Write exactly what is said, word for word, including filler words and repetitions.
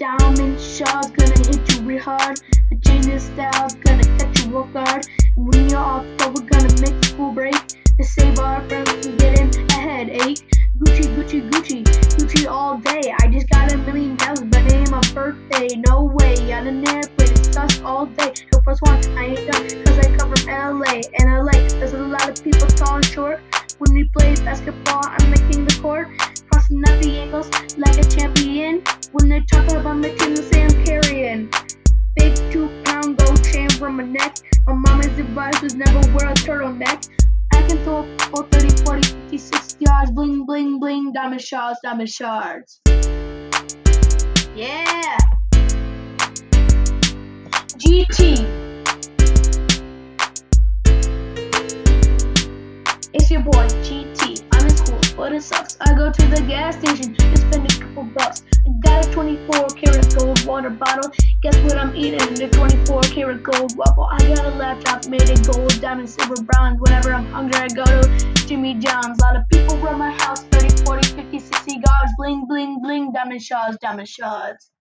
Diamond shots gonna hit you real hard. The chain of style's gonna catch you off guard. When you're off, so we're gonna make a full break to save our friends from getting a headache. Gucci, Gucci, Gucci, Gucci all day. I just got a million dollars, but it ain't my birthday. No way, on an airplane, discuss all day. The first one, I ain't done, cause I come from L A. And L A, there's a lot of people tall and short. When we play basketball, I'm making the court. Crossing out the angles like a champion. When they talk about my team, they say I'm carrying. Big two pound gold chain from my neck. My mama's advice was never wear a turtleneck. I can throw a thirty, forty, fifty, sixty yards. Bling, bling, bling. Diamond shards, diamond shards. Yeah. G T. It's your boy G T. I'm in school, but it sucks. I go to the gas station to spend a couple bucks. I got a twenty-four karat gold water bottle. Guess what I'm eating? The twenty-four karat gold waffle. I got a laptop made of gold, diamond, silver, bronze. Whenever I'm hungry, I go to Jimmy John's. A lot of people run my house. thirty, forty, fifty, sixty guards. Bling, bling, bling. Diamond shards, diamond shards.